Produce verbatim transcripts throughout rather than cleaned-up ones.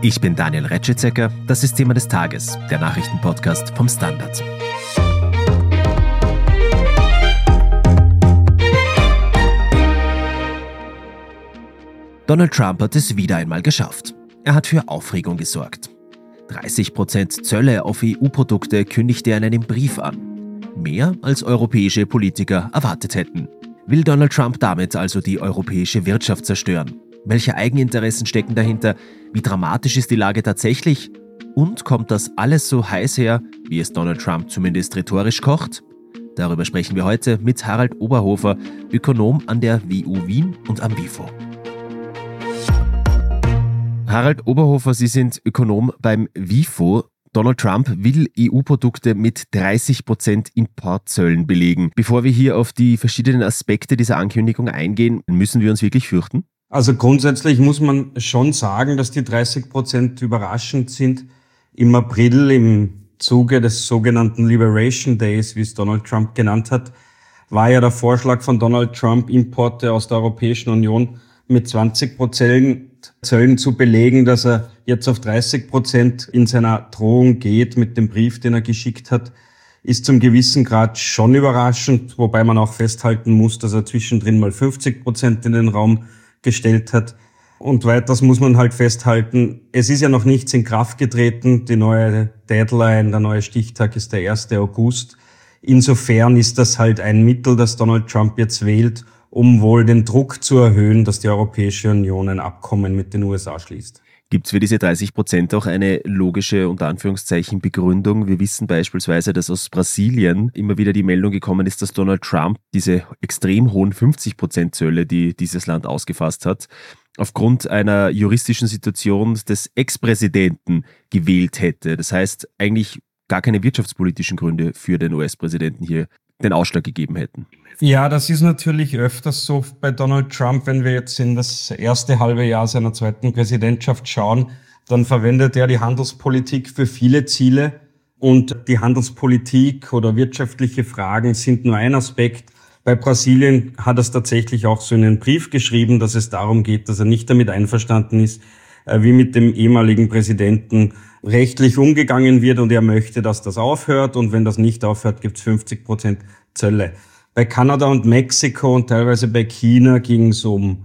Ich bin Daniel Retschitzecker, das ist Thema des Tages, der Nachrichtenpodcast vom Standard. Donald Trump hat es wieder einmal geschafft. Er hat für Aufregung gesorgt. dreißig Prozent Zölle auf E U-Produkte kündigte er in einem Brief an. Mehr als europäische Politiker erwartet hätten. Will Donald Trump damit also die europäische Wirtschaft zerstören? Welche Eigeninteressen stecken dahinter? Wie dramatisch ist die Lage tatsächlich? Und kommt das alles so heiß her, wie es Donald Trump zumindest rhetorisch kocht? Darüber sprechen wir heute mit Harald Oberhofer, Ökonom an der W U Wien und am WIFO. Harald Oberhofer, Sie sind Ökonom beim WIFO. Donald Trump will E U-Produkte mit dreißig Prozent Importzöllen belegen. Bevor wir hier auf die verschiedenen Aspekte dieser Ankündigung eingehen, müssen wir uns wirklich fürchten? Also grundsätzlich muss man schon sagen, dass die dreißig Prozent überraschend sind. Im April, im Zuge des sogenannten Liberation Days, wie es Donald Trump genannt hat, war ja der Vorschlag von Donald Trump, Importe aus der Europäischen Union mit zwanzig Prozent Zöllen zu belegen, dass er jetzt auf dreißig Prozent in seiner Drohung geht mit dem Brief, den er geschickt hat, ist zum gewissen Grad schon überraschend, wobei man auch festhalten muss, dass er zwischendrin mal fünfzig Prozent in den Raum gestellt hat. Und weiters muss man halt festhalten, es ist ja noch nichts in Kraft getreten. Die neue Deadline, der neue Stichtag ist der erste August. Insofern ist das halt ein Mittel, das Donald Trump jetzt wählt, um wohl den Druck zu erhöhen, dass die Europäische Union ein Abkommen mit den U S A schließt. Gibt es für diese dreißig Prozent auch eine logische, unter Anführungszeichen, Begründung? Wir wissen beispielsweise, dass aus Brasilien immer wieder die Meldung gekommen ist, dass Donald Trump diese extrem hohen fünfzig Prozent Zölle, die dieses Land ausgefasst hat, aufgrund einer juristischen Situation des Ex-Präsidenten gewählt hätte. Das heißt, eigentlich gar keine wirtschaftspolitischen Gründe für den U S-Präsidenten hier den Ausschlag gegeben hätten. Ja, das ist natürlich öfters so bei Donald Trump. Wenn wir jetzt in das erste halbe Jahr seiner zweiten Präsidentschaft schauen, dann verwendet er die Handelspolitik für viele Ziele. Und die Handelspolitik oder wirtschaftliche Fragen sind nur ein Aspekt. Bei Brasilien hat er es tatsächlich auch so in einen Brief geschrieben, dass es darum geht, dass er nicht damit einverstanden ist, wie mit dem ehemaligen Präsidenten rechtlich umgegangen wird, und er möchte, dass das aufhört, und wenn das nicht aufhört, gibt es fünfzig Prozent Zölle. Bei Kanada und Mexiko und teilweise bei China ging es um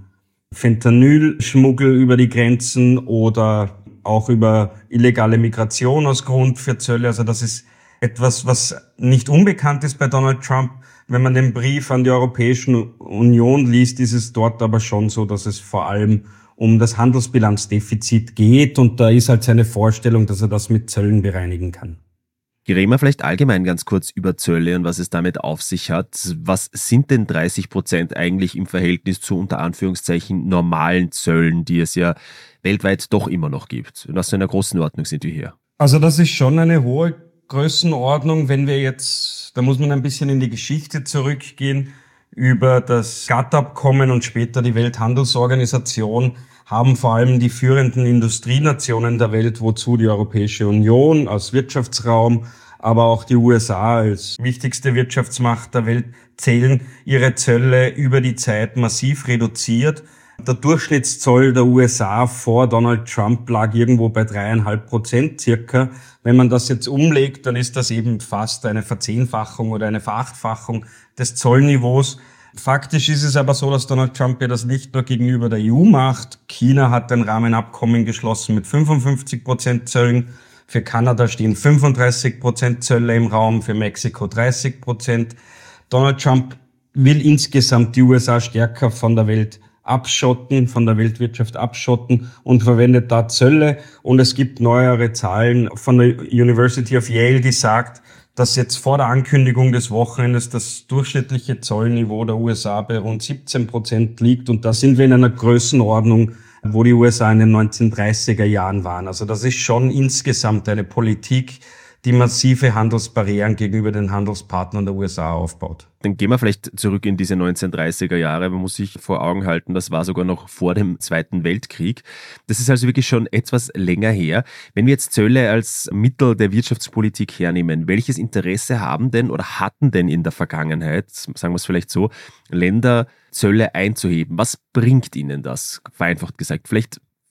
Fentanyl-Schmuggel über die Grenzen oder auch über illegale Migration als Grund für Zölle. Also das ist etwas, was nicht unbekannt ist bei Donald Trump. Wenn man den Brief an die Europäische Union liest, ist es dort aber schon so, dass es vor allem um das Handelsbilanzdefizit geht, und da ist halt seine Vorstellung, dass er das mit Zöllen bereinigen kann. Reden wir vielleicht allgemein ganz kurz über Zölle und was es damit auf sich hat. Was sind denn dreißig Prozent eigentlich im Verhältnis zu unter Anführungszeichen normalen Zöllen, die es ja weltweit doch immer noch gibt? In was für einer Größenordnung sind wir hier? Also das ist schon eine hohe Größenordnung, wenn wir jetzt, da muss man ein bisschen in die Geschichte zurückgehen, über das G A T T-Abkommen und später die Welthandelsorganisation haben vor allem die führenden Industrienationen der Welt, wozu die Europäische Union als Wirtschaftsraum, aber auch die U S A als wichtigste Wirtschaftsmacht der Welt zählen, ihre Zölle über die Zeit massiv reduziert. Der Durchschnittszoll der U S A vor Donald Trump lag irgendwo bei dreieinhalb Prozent circa. Wenn man das jetzt umlegt, dann ist das eben fast eine Verzehnfachung oder eine Verachtfachung des Zollniveaus. Faktisch ist es aber so, dass Donald Trump ja das nicht nur gegenüber der E U macht. China hat ein Rahmenabkommen geschlossen mit fünfundfünfzig Prozent Zöllen. Für Kanada stehen fünfunddreißig Prozent Zölle im Raum, für Mexiko dreißig Prozent. Donald Trump will insgesamt die U S A stärker von der Welt abschotten, von der Weltwirtschaft abschotten und verwendet da Zölle. Und es gibt neuere Zahlen von der University of Yale, die sagt, dass jetzt vor der Ankündigung des Wochenendes das durchschnittliche Zollniveau der U S A bei rund siebzehn Prozent liegt. Und da sind wir in einer Größenordnung, wo die U S A in den neunzehnhundertdreißiger Jahren waren. Also das ist schon insgesamt eine Politik, die massive Handelsbarrieren gegenüber den Handelspartnern der U S A aufbaut. Dann gehen wir vielleicht zurück in diese neunzehnhundertdreißiger Jahre. Man muss sich vor Augen halten, das war sogar noch vor dem Zweiten Weltkrieg. Das ist also wirklich schon etwas länger her. Wenn wir jetzt Zölle als Mittel der Wirtschaftspolitik hernehmen, welches Interesse haben denn oder hatten denn in der Vergangenheit, sagen wir es vielleicht so, Länder Zölle einzuheben? Was bringt ihnen das, vereinfacht gesagt? Vielleicht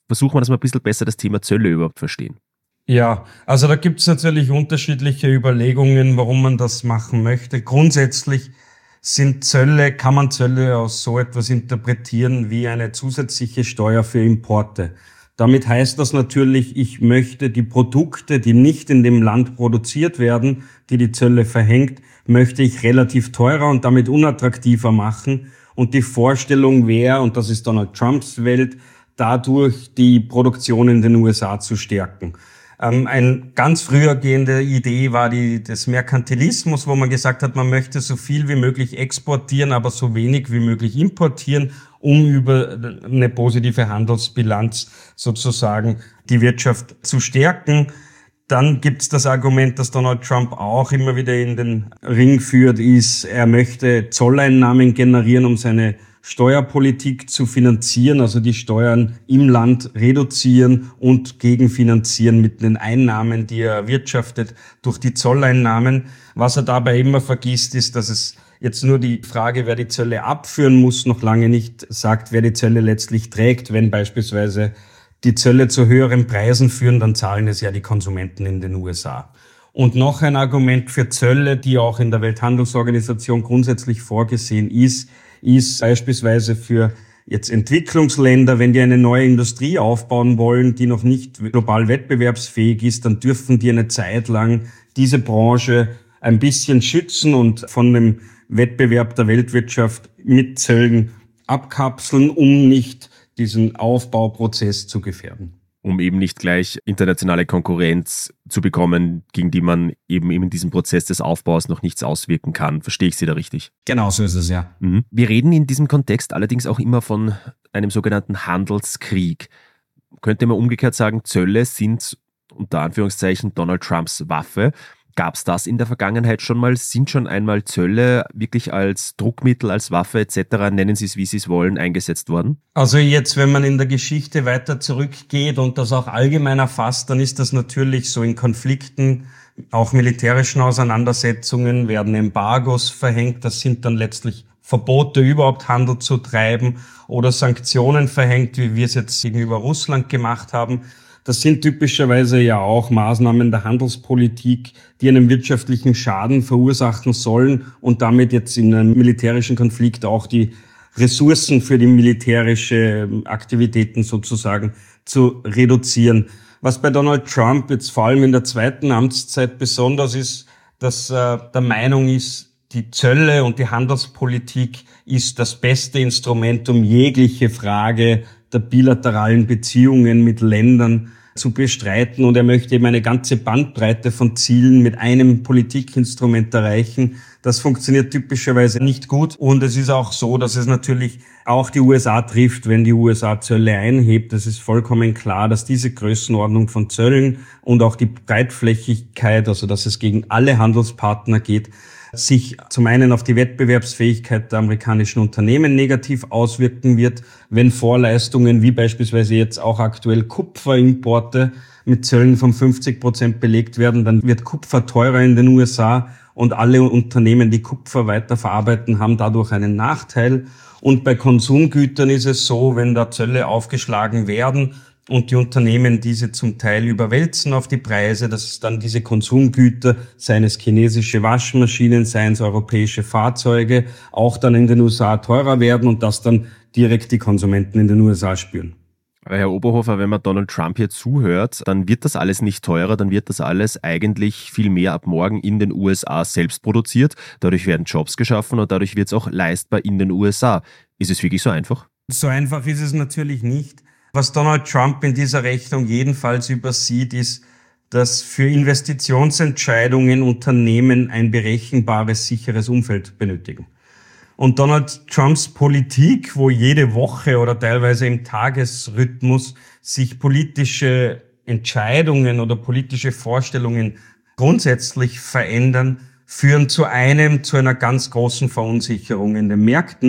Versuchen wir, dass wir ein bisschen besser das Thema Zölle überhaupt verstehen. Ja, also da gibt es natürlich unterschiedliche Überlegungen, warum man das machen möchte. Grundsätzlich sind Zölle, kann man Zölle aus so etwas interpretieren wie eine zusätzliche Steuer für Importe. Damit heißt das natürlich, ich möchte die Produkte, die nicht in dem Land produziert werden, die die Zölle verhängt, möchte ich relativ teurer und damit unattraktiver machen. Und die Vorstellung wäre, und das ist Donald Trumps Welt, dadurch die Produktion in den U S A zu stärken. Ähm, eine ganz früher gehende Idee war die des Merkantilismus, wo man gesagt hat, man möchte so viel wie möglich exportieren, aber so wenig wie möglich importieren, um über eine positive Handelsbilanz sozusagen die Wirtschaft zu stärken. Dann gibt's das Argument, das Donald Trump auch immer wieder in den Ring führt, ist, er möchte Zolleinnahmen generieren, um seine Steuerpolitik zu finanzieren, also die Steuern im Land reduzieren und gegenfinanzieren mit den Einnahmen, die er erwirtschaftet durch die Zolleinnahmen. Was er dabei immer vergisst, ist, dass es jetzt nur die Frage, wer die Zölle abführen muss, noch lange nicht sagt, wer die Zölle letztlich trägt. Wenn beispielsweise die Zölle zu höheren Preisen führen, dann zahlen es ja die Konsumenten in den U S A. Und noch ein Argument für Zölle, die auch in der Welthandelsorganisation grundsätzlich vorgesehen ist, ist beispielsweise für jetzt Entwicklungsländer, wenn die eine neue Industrie aufbauen wollen, die noch nicht global wettbewerbsfähig ist, dann dürfen die eine Zeit lang diese Branche ein bisschen schützen und von dem Wettbewerb der Weltwirtschaft mit Zöllen abkapseln, um nicht diesen Aufbauprozess zu gefährden. Um eben nicht gleich internationale Konkurrenz zu bekommen, gegen die man eben in diesem Prozess des Aufbaus noch nichts auswirken kann. Verstehe ich Sie da richtig? Genau, so ist es, ja. Mhm. Wir reden in diesem Kontext allerdings auch immer von einem sogenannten Handelskrieg. Könnte man umgekehrt sagen, Zölle sind unter Anführungszeichen Donald Trumps Waffe. Gab es das in der Vergangenheit schon mal? Sind schon einmal Zölle wirklich als Druckmittel, als Waffe et cetera, nennen Sie es, wie Sie es wollen, eingesetzt worden? Also jetzt, wenn man in der Geschichte weiter zurückgeht und das auch allgemein erfasst, dann ist das natürlich so in Konflikten, auch militärischen Auseinandersetzungen werden Embargos verhängt. Das sind dann letztlich Verbote, überhaupt Handel zu treiben oder Sanktionen verhängt, wie wir es jetzt gegenüber Russland gemacht haben. Das sind typischerweise ja auch Maßnahmen der Handelspolitik, die einen wirtschaftlichen Schaden verursachen sollen und damit jetzt in einem militärischen Konflikt auch die Ressourcen für die militärische Aktivitäten sozusagen zu reduzieren. Was bei Donald Trump jetzt vor allem in der zweiten Amtszeit besonders ist, dass er der Meinung ist, die Zölle und die Handelspolitik ist das beste Instrument, um jegliche Frage der bilateralen Beziehungen mit Ländern zu bestreiten. Und er möchte eben eine ganze Bandbreite von Zielen mit einem Politikinstrument erreichen. Das funktioniert typischerweise nicht gut. Und es ist auch so, dass es natürlich auch die U S A trifft, wenn die U S A Zölle einhebt. Es ist vollkommen klar, dass diese Größenordnung von Zöllen und auch die Breitflächigkeit, also dass es gegen alle Handelspartner geht, sich zum einen auf die Wettbewerbsfähigkeit der amerikanischen Unternehmen negativ auswirken wird, wenn Vorleistungen wie beispielsweise jetzt auch aktuell Kupferimporte mit Zöllen von fünfzig Prozent belegt werden, dann wird Kupfer teurer in den U S A und alle Unternehmen, die Kupfer weiterverarbeiten, haben dadurch einen Nachteil. Und bei Konsumgütern ist es so, wenn da Zölle aufgeschlagen werden und die Unternehmen diese zum Teil überwälzen auf die Preise, dass es dann diese Konsumgüter, seien es chinesische Waschmaschinen, seien es europäische Fahrzeuge, auch dann in den U S A teurer werden und das dann direkt die Konsumenten in den U S A spüren. Aber Herr Oberhofer, wenn man Donald Trump hier zuhört, dann wird das alles nicht teurer, dann wird das alles eigentlich viel mehr ab morgen in den U S A selbst produziert. Dadurch werden Jobs geschaffen und dadurch wird es auch leistbar in den U S A. Ist es wirklich so einfach? So einfach ist es natürlich nicht. Was Donald Trump in dieser Rechnung jedenfalls übersieht, ist, dass für Investitionsentscheidungen Unternehmen ein berechenbares, sicheres Umfeld benötigen. Und Donald Trumps Politik, wo jede Woche oder teilweise im Tagesrhythmus sich politische Entscheidungen oder politische Vorstellungen grundsätzlich verändern, führen zu einem, zu einer ganz großen Verunsicherung in den Märkten.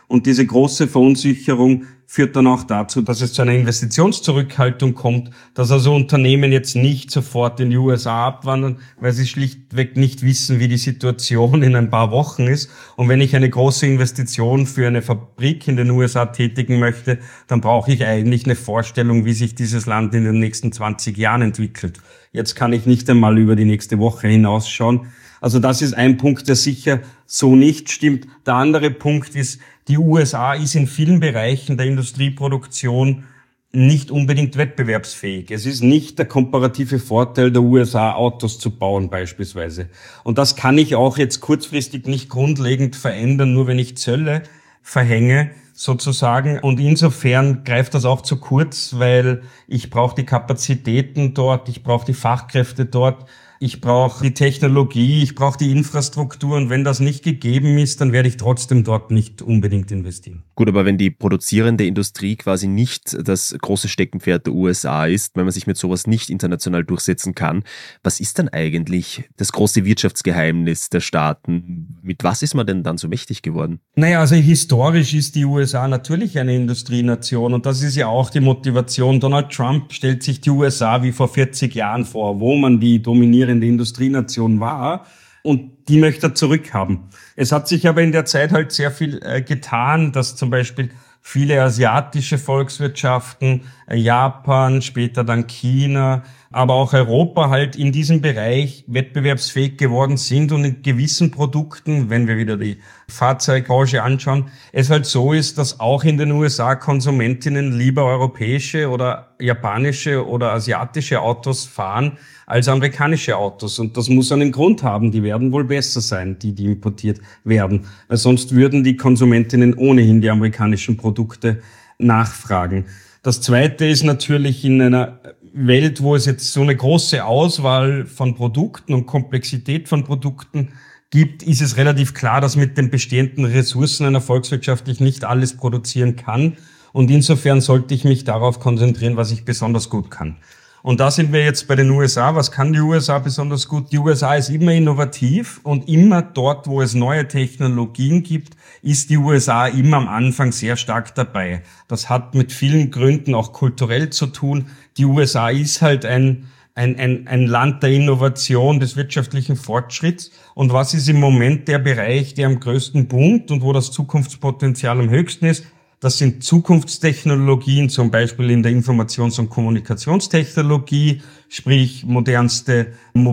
Und diese große Verunsicherung führt dann auch dazu, dass es zu einer Investitionszurückhaltung kommt, dass also Unternehmen jetzt nicht sofort in die U S A abwandern, weil sie schlichtweg nicht wissen, wie die Situation in ein paar Wochen ist. Und wenn ich eine große Investition für eine Fabrik in den U S A tätigen möchte, dann brauche ich eigentlich eine Vorstellung, wie sich dieses Land in den nächsten zwanzig Jahren entwickelt. Jetzt kann ich nicht einmal über die nächste Woche hinausschauen. Also das ist ein Punkt, der sicher so nicht stimmt. Der andere Punkt ist, die U S A ist in vielen Bereichen der Industrieproduktion nicht unbedingt wettbewerbsfähig. Es ist nicht der komparative Vorteil der U S A, Autos zu bauen beispielsweise. Und das kann ich auch jetzt kurzfristig nicht grundlegend verändern, nur wenn ich Zölle verhänge sozusagen. Und insofern greift das auch zu kurz, weil ich brauche die Kapazitäten dort, ich brauche die Fachkräfte dort, ich brauche die Technologie, ich brauche die Infrastruktur, und wenn das nicht gegeben ist, dann werde ich trotzdem dort nicht unbedingt investieren. Gut, aber wenn die produzierende Industrie quasi nicht das große Steckenpferd der U S A ist, wenn man sich mit sowas nicht international durchsetzen kann, was ist dann eigentlich das große Wirtschaftsgeheimnis der Staaten? Mit was ist man denn dann so mächtig geworden? Naja, also historisch ist die U S A natürlich eine Industrienation, und das ist ja auch die Motivation. Donald Trump stellt sich die U S A wie vor vierzig Jahren vor, wo man die dominierende Industrienation war, und die möchte er zurückhaben. Es hat sich aber in der Zeit halt sehr viel äh, getan, dass zum Beispiel viele asiatische Volkswirtschaften, äh, Japan, später dann China, aber auch Europa halt in diesem Bereich wettbewerbsfähig geworden sind, und in gewissen Produkten, wenn wir wieder die Fahrzeugbranche anschauen, es halt so ist, dass auch in den U S A Konsumentinnen lieber europäische oder japanische oder asiatische Autos fahren als amerikanische Autos. Und das muss einen Grund haben. Die werden wohl besser sein, die, die importiert werden. Weil sonst würden die Konsumentinnen ohnehin die amerikanischen Produkte nachfragen. Das Zweite ist natürlich in einer Welt, wo es jetzt so eine große Auswahl von Produkten und Komplexität von Produkten gibt, ist es relativ klar, dass mit den bestehenden Ressourcen einer Volkswirtschaft ich nicht alles produzieren kann. Und insofern sollte ich mich darauf konzentrieren, was ich besonders gut kann. Und da sind wir jetzt bei den U S A. Was kann die U S A besonders gut? Die U S A ist immer innovativ, und immer dort, wo es neue Technologien gibt, ist die U S A immer am Anfang sehr stark dabei. Das hat mit vielen Gründen auch kulturell zu tun. Die U S A ist halt ein, ein, ein, ein Land der Innovation, des wirtschaftlichen Fortschritts. Und was ist im Moment der Bereich, der am größten boomt und wo das Zukunftspotenzial am höchsten ist? Das sind Zukunftstechnologien, zum Beispiel in der Informations- und Kommunikationstechnologie, sprich modernste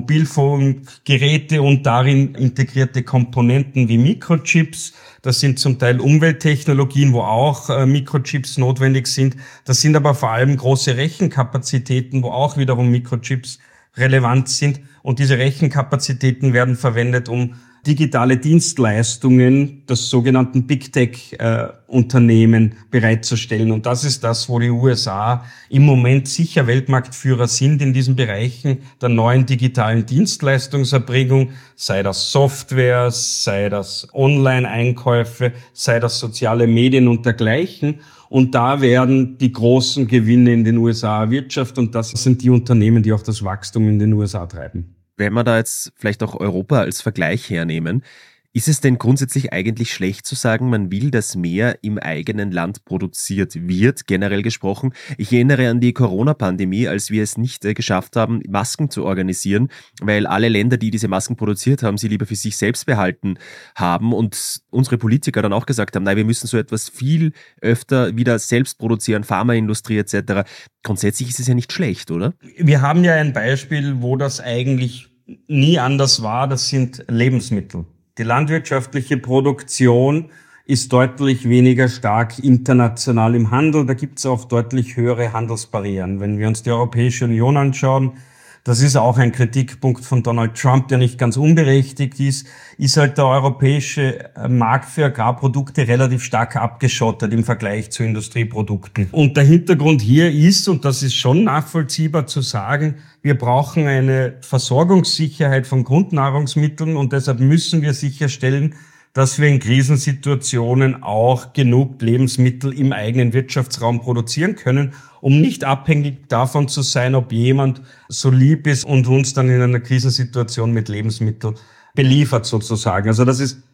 Mobilfunkgeräte und darin integrierte Komponenten wie Mikrochips. Das sind zum Teil Umwelttechnologien, wo auch äh, Mikrochips notwendig sind. Das sind aber vor allem große Rechenkapazitäten, wo auch wiederum Mikrochips relevant sind. Und diese Rechenkapazitäten werden verwendet, um digitale Dienstleistungen des sogenannten Big Tech-Unternehmen äh, bereitzustellen. Und das ist das, wo die U S A im Moment sicher Weltmarktführer sind in diesen Bereichen der neuen digitalen Dienstleistungserbringung, sei das Software, sei das Online-Einkäufe, sei das soziale Medien und dergleichen. Und da werden die großen Gewinne in den U S A erwirtschaftet, und das sind die Unternehmen, die auch das Wachstum in den U S A treiben. Wenn wir da jetzt vielleicht auch Europa als Vergleich hernehmen, ist es denn grundsätzlich eigentlich schlecht zu sagen, man will, dass mehr im eigenen Land produziert wird, generell gesprochen? Ich erinnere an die Corona-Pandemie, als wir es nicht äh, geschafft haben, Masken zu organisieren, weil alle Länder, die diese Masken produziert haben, sie lieber für sich selbst behalten haben, und unsere Politiker dann auch gesagt haben, nein, wir müssen so etwas viel öfter wieder selbst produzieren, Pharmaindustrie et cetera. Grundsätzlich ist es ja nicht schlecht, oder? Wir haben ja ein Beispiel, wo das eigentlich nie anders war, das sind Lebensmittel. Die landwirtschaftliche Produktion ist deutlich weniger stark international im Handel. Da gibt es auch deutlich höhere Handelsbarrieren. Wenn wir uns die Europäische Union anschauen, das ist auch ein Kritikpunkt von Donald Trump, der nicht ganz unberechtigt ist, ist halt der europäische Markt für Agrarprodukte relativ stark abgeschottet im Vergleich zu Industrieprodukten. Und der Hintergrund hier ist, und das ist schon nachvollziehbar zu sagen, wir brauchen eine Versorgungssicherheit von Grundnahrungsmitteln, und deshalb müssen wir sicherstellen, dass wir in Krisensituationen auch genug Lebensmittel im eigenen Wirtschaftsraum produzieren können, um nicht abhängig davon zu sein, ob jemand so lieb ist und uns dann in einer Krisensituation mit Lebensmitteln beliefert sozusagen. Also das ist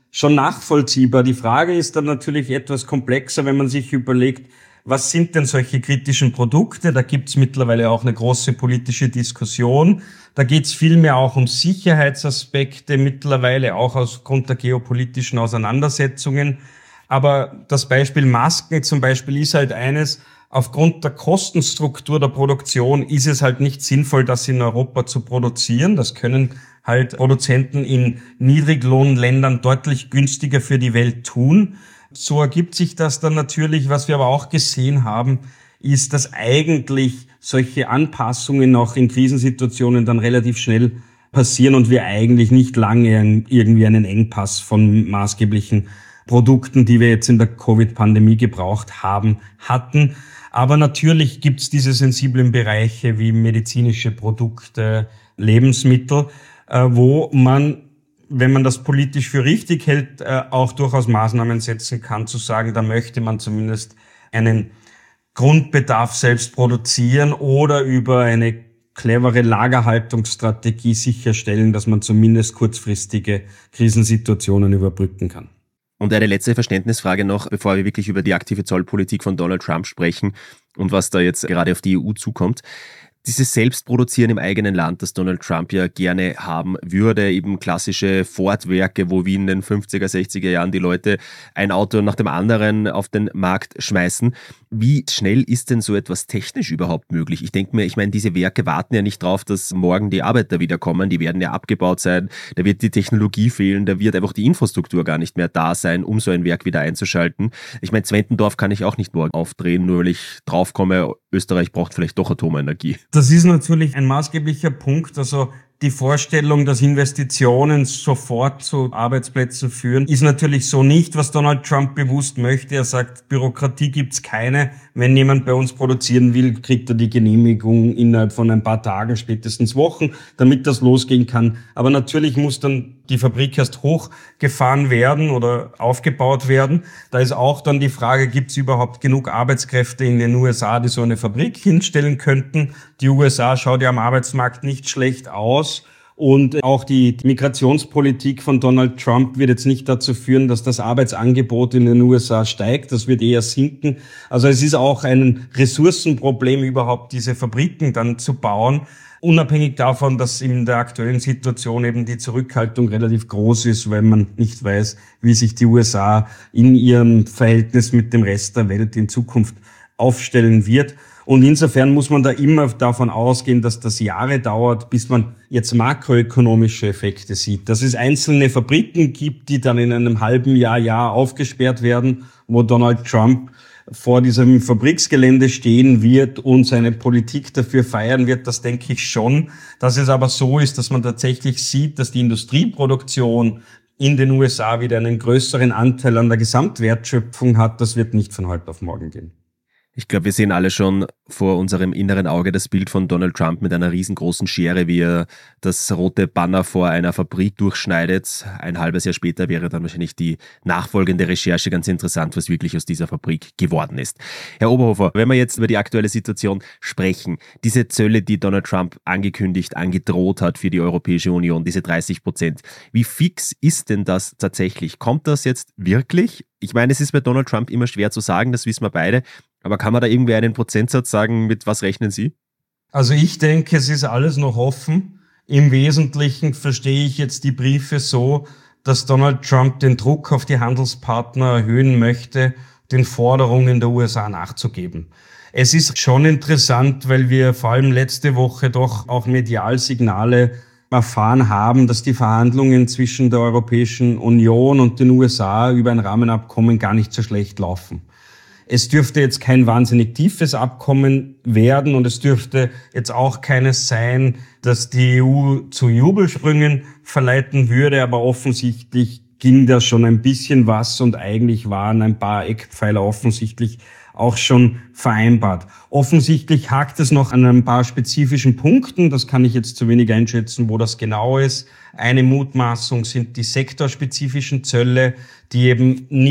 schon nachvollziehbar. Die Frage ist dann natürlich etwas komplexer, wenn man sich überlegt, was sind denn solche kritischen Produkte? Da gibt's mittlerweile auch eine große politische Diskussion. Da geht's vielmehr auch um Sicherheitsaspekte, mittlerweile auch aufgrund der geopolitischen Auseinandersetzungen. Aber das Beispiel Masken zum Beispiel ist halt eines, aufgrund der Kostenstruktur der Produktion ist es halt nicht sinnvoll, das in Europa zu produzieren. Das können halt Produzenten in Niedriglohnländern deutlich günstiger für die Welt tun. So ergibt sich das dann natürlich. Was wir aber auch gesehen haben, ist, dass eigentlich solche Anpassungen auch in Krisensituationen dann relativ schnell passieren und wir eigentlich nicht lange irgendwie einen Engpass von maßgeblichen Produkten, die wir jetzt in der Covid-Pandemie gebraucht haben, hatten. Aber natürlich gibt es diese sensiblen Bereiche wie medizinische Produkte, Lebensmittel, wo man, wenn man das politisch für richtig hält, auch durchaus Maßnahmen setzen kann, zu sagen, da möchte man zumindest einen Grundbedarf selbst produzieren oder über eine clevere Lagerhaltungsstrategie sicherstellen, dass man zumindest kurzfristige Krisensituationen überbrücken kann. Und eine letzte Verständnisfrage noch, bevor wir wirklich über die aktive Zollpolitik von Donald Trump sprechen und was da jetzt gerade auf die E U zukommt. Dieses Selbstproduzieren im eigenen Land, das Donald Trump ja gerne haben würde, eben klassische Ford-Werke, wo wie in den fünfziger, sechziger Jahren die Leute ein Auto nach dem anderen auf den Markt schmeißen. Wie schnell ist denn so etwas technisch überhaupt möglich? Ich denke mir, ich meine, diese Werke warten ja nicht drauf, dass morgen die Arbeiter wiederkommen, die werden ja abgebaut sein, da wird die Technologie fehlen, da wird einfach die Infrastruktur gar nicht mehr da sein, um so ein Werk wieder einzuschalten. Ich meine, Zwentendorf kann ich auch nicht morgen aufdrehen, nur weil ich draufkomme, Österreich braucht vielleicht doch Atomenergie. Das ist natürlich ein maßgeblicher Punkt. Also die Vorstellung, dass Investitionen sofort zu Arbeitsplätzen führen, ist natürlich so nicht, was Donald Trump bewusst möchte. Er sagt, Bürokratie gibt's keine. Wenn jemand bei uns produzieren will, kriegt er die Genehmigung innerhalb von ein paar Tagen, spätestens Wochen, damit das losgehen kann. Aber natürlich muss dann die Fabrik erst hochgefahren werden oder aufgebaut werden. Da ist auch dann die Frage, gibt es überhaupt genug Arbeitskräfte in den U S A, die so eine Fabrik hinstellen könnten? Die U S A schaut ja am Arbeitsmarkt nicht schlecht aus. Und auch die Migrationspolitik von Donald Trump wird jetzt nicht dazu führen, dass das Arbeitsangebot in den U S A steigt. Das wird eher sinken. Also es ist auch ein Ressourcenproblem, überhaupt diese Fabriken dann zu bauen. Unabhängig davon, dass in der aktuellen Situation eben die Zurückhaltung relativ groß ist, weil man nicht weiß, wie sich die U S A in ihrem Verhältnis mit dem Rest der Welt in Zukunft aufstellen wird. Und insofern muss man da immer davon ausgehen, dass das Jahre dauert, bis man jetzt makroökonomische Effekte sieht. Dass es einzelne Fabriken gibt, die dann in einem halben Jahr, Jahr aufgesperrt werden, wo Donald Trump vor diesem Fabriksgelände stehen wird und seine Politik dafür feiern wird, das denke ich schon. Dass es aber so ist, dass man tatsächlich sieht, dass die Industrieproduktion in den U S A wieder einen größeren Anteil an der Gesamtwertschöpfung hat, das wird nicht von heute auf morgen gehen. Ich glaube, wir sehen alle schon vor unserem inneren Auge das Bild von Donald Trump mit einer riesengroßen Schere, wie er das rote Banner vor einer Fabrik durchschneidet. Ein halbes Jahr später wäre dann wahrscheinlich die nachfolgende Recherche ganz interessant, was wirklich aus dieser Fabrik geworden ist. Herr Oberhofer, wenn wir jetzt über die aktuelle Situation sprechen, diese Zölle, die Donald Trump angekündigt, angedroht hat für die Europäische Union, diese dreißig Prozent, wie fix ist denn das tatsächlich? Kommt das jetzt wirklich? Ich meine, es ist bei Donald Trump immer schwer zu sagen, das wissen wir beide. Aber kann man da irgendwie einen Prozentsatz sagen, mit was rechnen Sie? Also ich denke, es ist alles noch offen. Im Wesentlichen verstehe ich jetzt die Briefe so, dass Donald Trump den Druck auf die Handelspartner erhöhen möchte, den Forderungen der U S A nachzugeben. Es ist schon interessant, weil wir vor allem letzte Woche doch auch Medialsignale erfahren haben, dass die Verhandlungen zwischen der Europäischen Union und den U S A über ein Rahmenabkommen gar nicht so schlecht laufen. Es dürfte jetzt kein wahnsinnig tiefes Abkommen werden und es dürfte jetzt auch keines sein, das die E U zu Jubelsprüngen verleiten würde, aber offensichtlich ging da schon ein bisschen was und eigentlich waren ein paar Eckpfeiler offensichtlich auch schon vereinbart. Offensichtlich hakt es noch an ein paar spezifischen Punkten, das kann ich jetzt zu wenig einschätzen, wo das genau ist. Eine Mutmaßung sind die sektorspezifischen Zölle, die eben nicht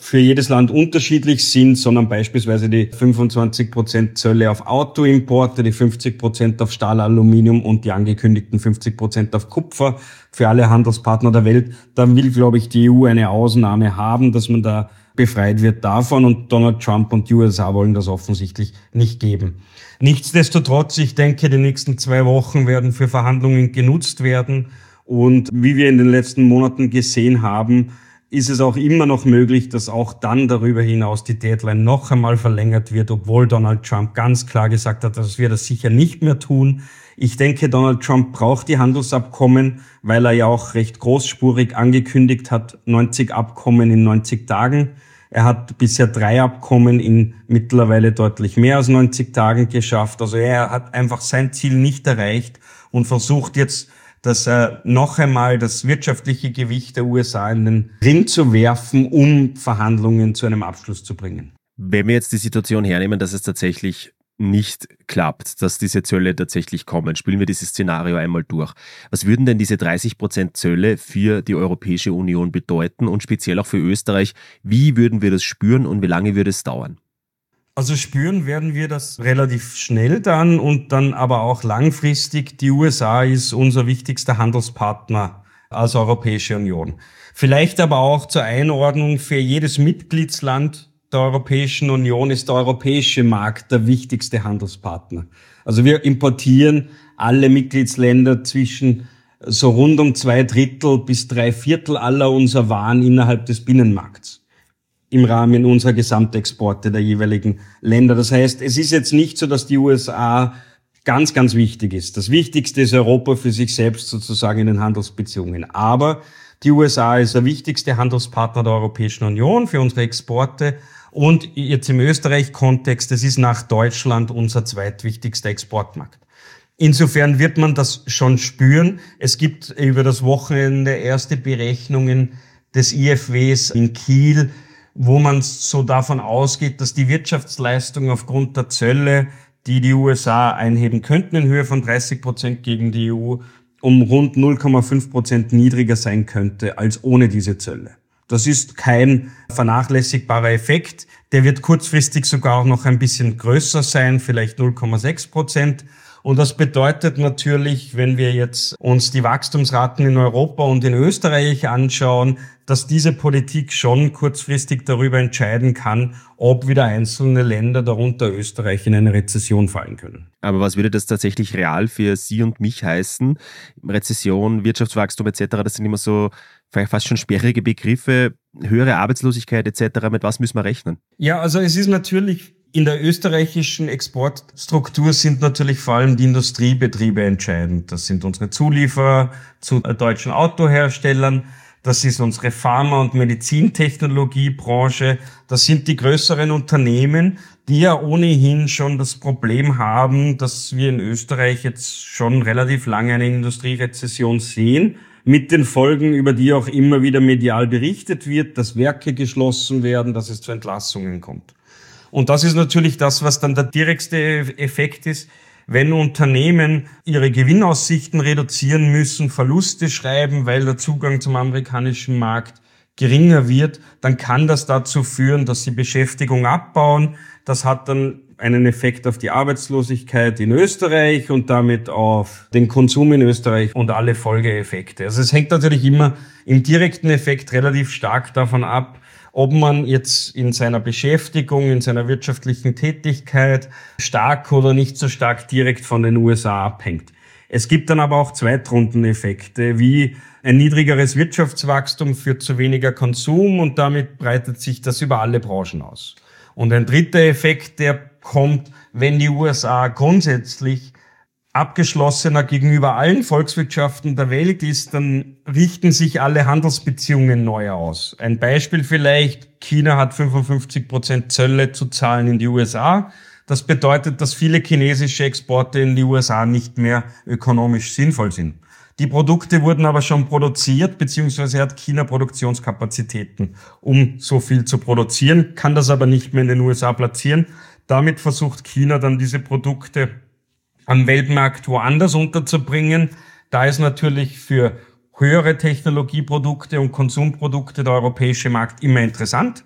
für jedes Land unterschiedlich sind, sondern beispielsweise die fünfundzwanzig Prozent Zölle auf Autoimporte, die fünfzig Prozent auf Stahl, Aluminium und die angekündigten fünfzig Prozent auf Kupfer für alle Handelspartner der Welt. Da will, glaube ich, die E U eine Ausnahme haben, dass man da befreit wird davon, und Donald Trump und die U S A wollen das offensichtlich nicht geben. Nichtsdestotrotz, ich denke, die nächsten zwei Wochen werden für Verhandlungen genutzt werden, und wie wir in den letzten Monaten gesehen haben, ist es auch immer noch möglich, dass auch dann darüber hinaus die Deadline noch einmal verlängert wird, obwohl Donald Trump ganz klar gesagt hat, dass wir das sicher nicht mehr tun. Ich denke, Donald Trump braucht die Handelsabkommen, weil er ja auch recht großspurig angekündigt hat, neunzig Abkommen in neunzig Tagen. Er hat bisher drei Abkommen in mittlerweile deutlich mehr als neunzig Tagen geschafft. Also er hat einfach sein Ziel nicht erreicht und versucht jetzt, dass er noch einmal das wirtschaftliche Gewicht der U S A in den Ring zu werfen, um Verhandlungen zu einem Abschluss zu bringen. Wenn wir jetzt die Situation hernehmen, dass es tatsächlich nicht klappt, dass diese Zölle tatsächlich kommen, spielen wir dieses Szenario einmal durch. Was würden denn diese dreißig Prozent Zölle für die Europäische Union bedeuten und speziell auch für Österreich? Wie würden wir das spüren und wie lange würde es dauern? Also spüren werden wir das relativ schnell dann und dann aber auch langfristig. Die U S A ist unser wichtigster Handelspartner als Europäische Union. Vielleicht aber auch zur Einordnung: Für jedes Mitgliedsland der Europäischen Union ist der europäische Markt der wichtigste Handelspartner. Also wir importieren alle Mitgliedsländer zwischen so rund um zwei Drittel bis drei Viertel aller unserer Waren innerhalb des Binnenmarkts im Rahmen unserer Gesamtexporte der jeweiligen Länder. Das heißt, es ist jetzt nicht so, dass die U S A ganz, ganz wichtig ist. Das Wichtigste ist Europa für sich selbst sozusagen in den Handelsbeziehungen. Aber die U S A ist der wichtigste Handelspartner der Europäischen Union für unsere Exporte. Und jetzt im Österreich-Kontext, es ist nach Deutschland unser zweitwichtigster Exportmarkt. Insofern wird man das schon spüren. Es gibt über das Wochenende erste Berechnungen des I F Ws in Kiel, wo man so davon ausgeht, dass die Wirtschaftsleistung aufgrund der Zölle, die die U S A einheben könnten, in Höhe von dreißig Prozent gegen die E U, um rund null Komma fünf Prozent niedriger sein könnte als ohne diese Zölle. Das ist kein vernachlässigbarer Effekt. Der wird kurzfristig sogar auch noch ein bisschen größer sein, vielleicht null Komma sechs Prozent. Und das bedeutet natürlich, wenn wir jetzt uns die Wachstumsraten in Europa und in Österreich anschauen, dass diese Politik schon kurzfristig darüber entscheiden kann, ob wieder einzelne Länder, darunter Österreich, in eine Rezession fallen können. Aber was würde das tatsächlich real für Sie und mich heißen? Rezession, Wirtschaftswachstum et cetera, das sind immer so vielleicht fast schon sperrige Begriffe. Höhere Arbeitslosigkeit et cetera, mit was müssen wir rechnen? Ja, also es ist natürlich... In der österreichischen Exportstruktur sind natürlich vor allem die Industriebetriebe entscheidend. Das sind unsere Zulieferer zu deutschen Autoherstellern, das ist unsere Pharma- und Medizintechnologiebranche, das sind die größeren Unternehmen, die ja ohnehin schon das Problem haben, dass wir in Österreich jetzt schon relativ lange eine Industrierezession sehen, mit den Folgen, über die auch immer wieder medial berichtet wird, dass Werke geschlossen werden, dass es zu Entlassungen kommt. Und das ist natürlich das, was dann der direkteste Effekt ist. Wenn Unternehmen ihre Gewinnaussichten reduzieren müssen, Verluste schreiben, weil der Zugang zum amerikanischen Markt geringer wird, dann kann das dazu führen, dass sie Beschäftigung abbauen. Das hat dann einen Effekt auf die Arbeitslosigkeit in Österreich und damit auf den Konsum in Österreich und alle Folgeeffekte. Also es hängt natürlich immer im direkten Effekt relativ stark davon ab, ob man jetzt in seiner Beschäftigung, in seiner wirtschaftlichen Tätigkeit stark oder nicht so stark direkt von den U S A abhängt. Es gibt dann aber auch Zweitrundeneffekte, wie ein niedrigeres Wirtschaftswachstum führt zu weniger Konsum und damit breitet sich das über alle Branchen aus. Und ein dritter Effekt, der kommt, wenn die U S A grundsätzlich abgeschlossener gegenüber allen Volkswirtschaften der Welt ist, dann richten sich alle Handelsbeziehungen neu aus. Ein Beispiel vielleicht: China hat fünfundfünfzig Prozent Zölle zu zahlen in die U S A. Das bedeutet, dass viele chinesische Exporte in die U S A nicht mehr ökonomisch sinnvoll sind. Die Produkte wurden aber schon produziert, beziehungsweise hat China Produktionskapazitäten, um so viel zu produzieren, kann das aber nicht mehr in den U S A platzieren. Damit versucht China dann diese Produkte am Weltmarkt woanders unterzubringen. Da ist natürlich für höhere Technologieprodukte und Konsumprodukte der europäische Markt immer interessant.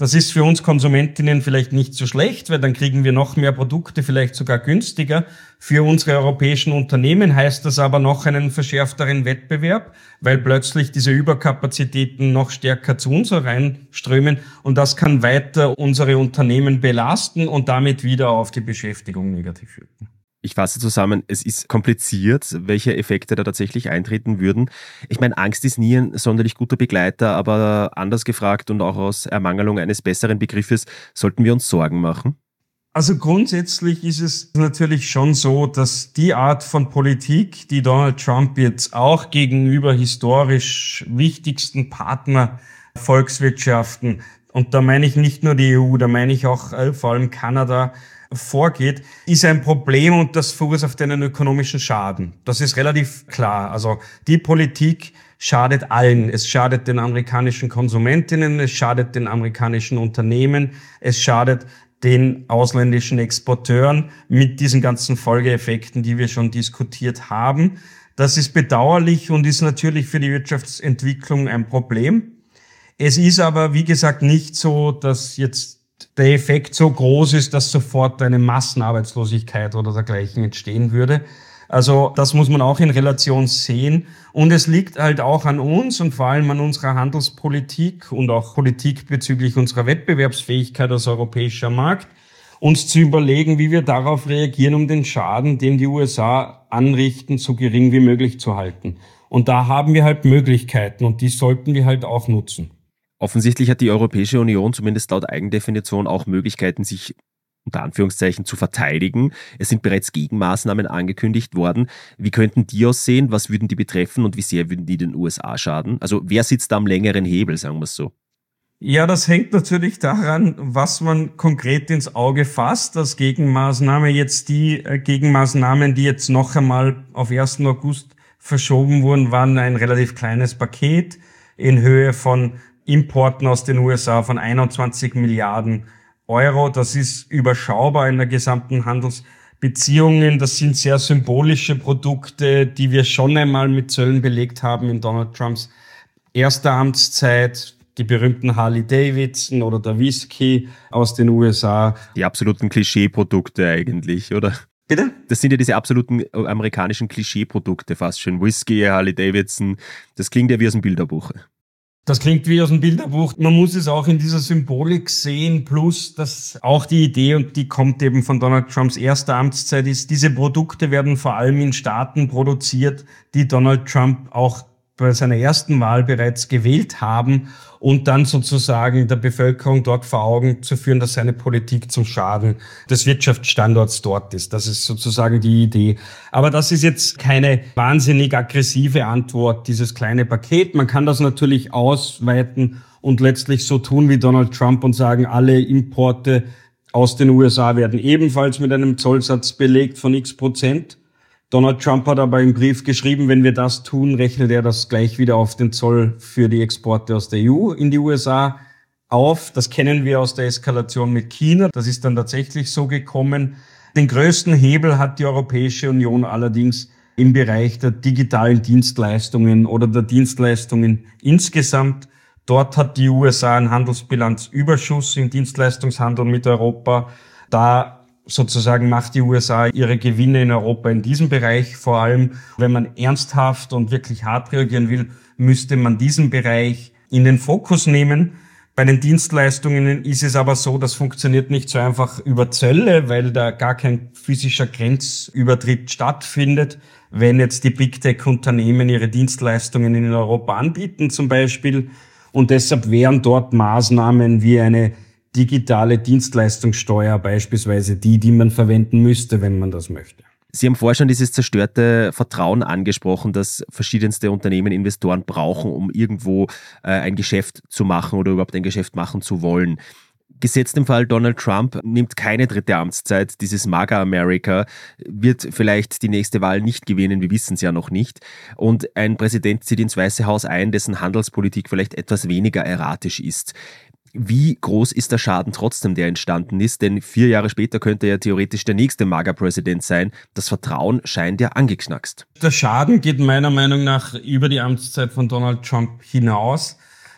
Das ist für uns Konsumentinnen vielleicht nicht so schlecht, weil dann kriegen wir noch mehr Produkte, vielleicht sogar günstiger. Für unsere europäischen Unternehmen heißt das aber noch einen verschärfteren Wettbewerb, weil plötzlich diese Überkapazitäten noch stärker zu uns reinströmen. Und das kann weiter unsere Unternehmen belasten und damit wieder auf die Beschäftigung negativ wirken. Ich fasse zusammen, es ist kompliziert, welche Effekte da tatsächlich eintreten würden. Ich meine, Angst ist nie ein sonderlich guter Begleiter, aber anders gefragt und auch aus Ermangelung eines besseren Begriffes, sollten wir uns Sorgen machen? Also grundsätzlich ist es natürlich schon so, dass die Art von Politik, die Donald Trump jetzt auch gegenüber historisch wichtigsten Partner Volkswirtschaften, und da meine ich nicht nur die E U, da meine ich auch äh, vor allem Kanada, vorgeht, ist ein Problem und das verursacht einen ökonomischen Schaden. Das ist relativ klar. Also die Politik schadet allen. Es schadet den amerikanischen Konsumentinnen, es schadet den amerikanischen Unternehmen, es schadet den ausländischen Exporteuren mit diesen ganzen Folgeeffekten, die wir schon diskutiert haben. Das ist bedauerlich und ist natürlich für die Wirtschaftsentwicklung ein Problem. Es ist aber, wie gesagt, nicht so, dass jetzt der Effekt so groß ist, dass sofort eine Massenarbeitslosigkeit oder dergleichen entstehen würde. Also das muss man auch in Relation sehen. Und es liegt halt auch an uns und vor allem an unserer Handelspolitik und auch Politik bezüglich unserer Wettbewerbsfähigkeit als europäischer Markt, uns zu überlegen, wie wir darauf reagieren, um den Schaden, den die U S A anrichten, so gering wie möglich zu halten. Und da haben wir halt Möglichkeiten und die sollten wir halt auch nutzen. Offensichtlich hat die Europäische Union zumindest laut Eigendefinition auch Möglichkeiten, sich unter Anführungszeichen zu verteidigen. Es sind bereits Gegenmaßnahmen angekündigt worden. Wie könnten die aussehen? Was würden die betreffen und wie sehr würden die den U S A schaden? Also wer sitzt da am längeren Hebel, sagen wir es so? Ja, das hängt natürlich daran, was man konkret ins Auge fasst als Gegenmaßnahme. Jetzt die Gegenmaßnahmen, die jetzt noch einmal auf ersten August verschoben wurden, waren ein relativ kleines Paket in Höhe von Importen aus den U S A von einundzwanzig Milliarden Euro. Das ist überschaubar in der gesamten Handelsbeziehungen. Das sind sehr symbolische Produkte, die wir schon einmal mit Zöllen belegt haben in Donald Trumps erster Amtszeit. Die berühmten Harley Davidson oder der Whisky aus den U S A. Die absoluten Klischeeprodukte eigentlich, oder? Bitte? Das sind ja diese absoluten amerikanischen Klischeeprodukte fast schon. Whisky, Harley Davidson, das klingt ja wie aus dem Bilderbuch. Das klingt wie aus dem Bilderbuch. Man muss es auch in dieser Symbolik sehen, plus dass auch die Idee, und die kommt eben von Donald Trumps erster Amtszeit, ist, diese Produkte werden vor allem in Staaten produziert, die Donald Trump auch bei seiner ersten Wahl bereits gewählt haben und dann sozusagen der Bevölkerung dort vor Augen zu führen, dass seine Politik zum Schaden des Wirtschaftsstandorts dort ist. Das ist sozusagen die Idee. Aber das ist jetzt keine wahnsinnig aggressive Antwort, dieses kleine Paket. Man kann das natürlich ausweiten und letztlich so tun wie Donald Trump und sagen, alle Importe aus den U S A werden ebenfalls mit einem Zollsatz belegt von x Prozent. Donald Trump hat aber im Brief geschrieben, wenn wir das tun, rechnet er das gleich wieder auf den Zoll für die Exporte aus der E U in die U S A auf. Das kennen wir aus der Eskalation mit China. Das ist dann tatsächlich so gekommen. Den größten Hebel hat die Europäische Union allerdings im Bereich der digitalen Dienstleistungen oder der Dienstleistungen insgesamt. Dort hat die U S A einen Handelsbilanzüberschuss im Dienstleistungshandel mit Europa. Da sozusagen macht die U S A ihre Gewinne in Europa in diesem Bereich. Vor allem, wenn man ernsthaft und wirklich hart reagieren will, müsste man diesen Bereich in den Fokus nehmen. Bei den Dienstleistungen ist es aber so, das funktioniert nicht so einfach über Zölle, weil da gar kein physischer Grenzübertritt stattfindet. Wenn jetzt die Big Tech-Unternehmen ihre Dienstleistungen in Europa anbieten zum Beispiel. Und deshalb wären dort Maßnahmen wie eine digitale Dienstleistungssteuer beispielsweise die, die man verwenden müsste, wenn man das möchte. Sie haben vorher schon dieses zerstörte Vertrauen angesprochen, das verschiedenste Unternehmen, Investoren brauchen, um irgendwo äh, ein Geschäft zu machen oder überhaupt ein Geschäft machen zu wollen. Gesetzt im Fall, Donald Trump nimmt keine dritte Amtszeit, dieses MAGA America wird vielleicht die nächste Wahl nicht gewinnen, wir wissen es ja noch nicht. Und ein Präsident zieht ins Weiße Haus ein, dessen Handelspolitik vielleicht etwas weniger erratisch ist. Wie groß ist der Schaden trotzdem, der entstanden ist? Denn vier Jahre später könnte ja theoretisch der nächste MAGA-Präsident sein. Das Vertrauen scheint ja angeknackst. Der Schaden geht meiner Meinung nach über die Amtszeit von Donald Trump hinaus.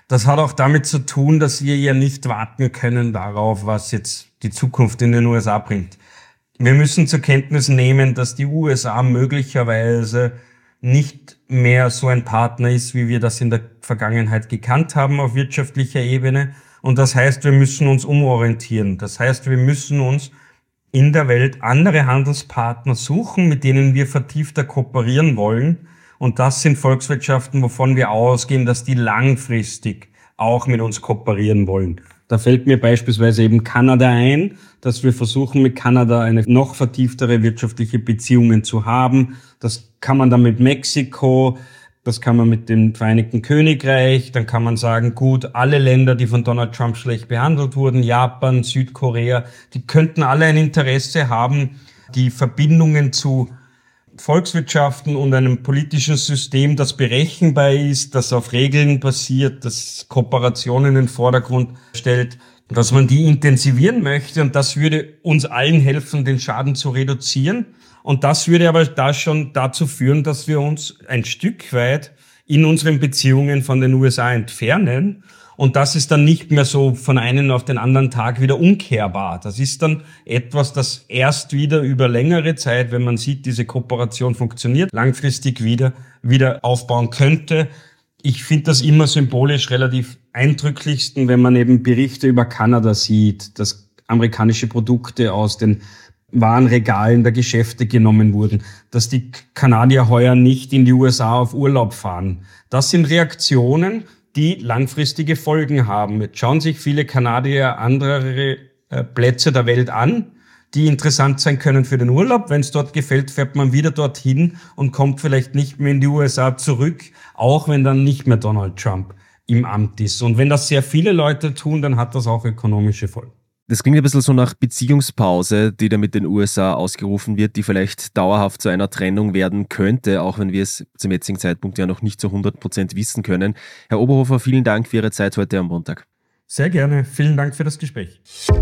Das hat auch damit zu tun, dass wir ja nicht warten können darauf, was jetzt die Zukunft in den U S A bringt. Wir müssen zur Kenntnis nehmen, dass die U S A möglicherweise nicht mehr so ein Partner ist, wie wir das in der Vergangenheit gekannt haben auf wirtschaftlicher Ebene. Und das heißt, wir müssen uns umorientieren. Das heißt, wir müssen uns in der Welt andere Handelspartner suchen, mit denen wir vertiefter kooperieren wollen. Und das sind Volkswirtschaften, wovon wir ausgehen, dass die langfristig auch mit uns kooperieren wollen. Da fällt mir beispielsweise eben Kanada ein, dass wir versuchen, mit Kanada eine noch vertieftere wirtschaftliche Beziehungen zu haben. Das kann man dann mit Mexiko, das kann man mit dem Vereinigten Königreich, dann kann man sagen, gut, alle Länder, die von Donald Trump schlecht behandelt wurden, Japan, Südkorea, die könnten alle ein Interesse haben, die Verbindungen zu Volkswirtschaften und einem politischen System, das berechenbar ist, das auf Regeln basiert, das Kooperation in den Vordergrund stellt, dass man die intensivieren möchte, und das würde uns allen helfen, den Schaden zu reduzieren. Und das würde aber da schon dazu führen, dass wir uns ein Stück weit in unseren Beziehungen von den U S A entfernen. Und das ist dann nicht mehr so von einem auf den anderen Tag wieder umkehrbar. Das ist dann etwas, das erst wieder über längere Zeit, wenn man sieht, diese Kooperation funktioniert, langfristig wieder, wieder aufbauen könnte. Ich finde das immer symbolisch relativ eindrücklichsten, wenn man eben Berichte über Kanada sieht, dass amerikanische Produkte aus den Warenregalen der Geschäfte genommen wurden, dass die Kanadier heuer nicht in die U S A auf Urlaub fahren. Das sind Reaktionen, die langfristige Folgen haben. Jetzt schauen sich viele Kanadier andere äh, Plätze der Welt an, die interessant sein können für den Urlaub. Wenn es dort gefällt, fährt man wieder dorthin und kommt vielleicht nicht mehr in die U S A zurück, auch wenn dann nicht mehr Donald Trump im Amt ist. Und wenn das sehr viele Leute tun, dann hat das auch ökonomische Folgen. Das klingt ein bisschen so nach Beziehungspause, die da mit den U S A ausgerufen wird, die vielleicht dauerhaft zu einer Trennung werden könnte, auch wenn wir es zum jetzigen Zeitpunkt ja noch nicht zu hundert Prozent wissen können. Herr Oberhofer, vielen Dank für Ihre Zeit heute am Montag. Sehr gerne. Vielen Dank für das Gespräch.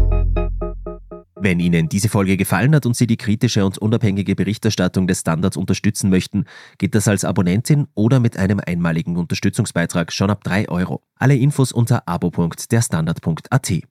Wenn Ihnen diese Folge gefallen hat und Sie die kritische und unabhängige Berichterstattung des Standards unterstützen möchten, geht das als Abonnentin oder mit einem einmaligen Unterstützungsbeitrag schon ab drei Euro. Alle Infos unter abo punkt der standard punkt a t.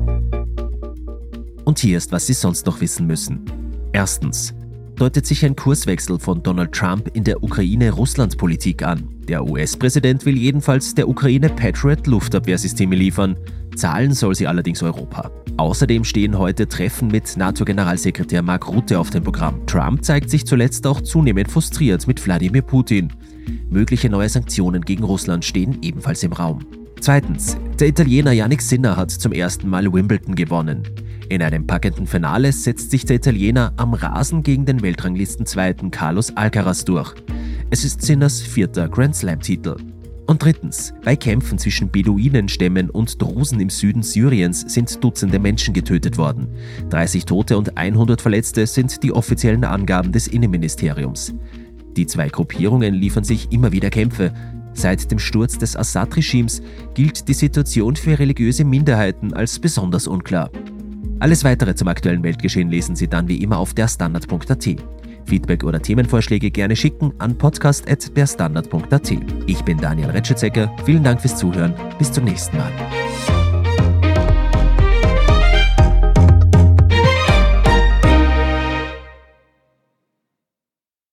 Und hier ist, was Sie sonst noch wissen müssen. Erstens. Deutet sich ein Kurswechsel von Donald Trump in der Ukraine-Russland-Politik an. Der U S-Präsident will jedenfalls der Ukraine Patriot-Luftabwehrsysteme liefern. Zahlen soll sie allerdings Europa. Außerdem stehen heute Treffen mit NATO-Generalsekretär Mark Rutte auf dem Programm. Trump zeigt sich zuletzt auch zunehmend frustriert mit Wladimir Putin. Mögliche neue Sanktionen gegen Russland stehen ebenfalls im Raum. Zweitens. Der Italiener Jannik Sinner hat zum ersten Mal Wimbledon gewonnen. In einem packenden Finale setzt sich der Italiener am Rasen gegen den Weltranglistenzweiten Carlos Alcaraz durch. Es ist Sinners vierter Grand-Slam-Titel. Und drittens, bei Kämpfen zwischen Beduinenstämmen und Drusen im Süden Syriens sind Dutzende Menschen getötet worden. dreißig Tote und hundert Verletzte sind die offiziellen Angaben des Innenministeriums. Die zwei Gruppierungen liefern sich immer wieder Kämpfe. Seit dem Sturz des Assad-Regimes gilt die Situation für religiöse Minderheiten als besonders unklar. Alles Weitere zum aktuellen Weltgeschehen lesen Sie dann wie immer auf der standard punkt a t. Feedback oder Themenvorschläge gerne schicken an podcast at der standard punkt a t. Ich bin Daniel Retschitzecker, vielen Dank fürs Zuhören, bis zum nächsten Mal.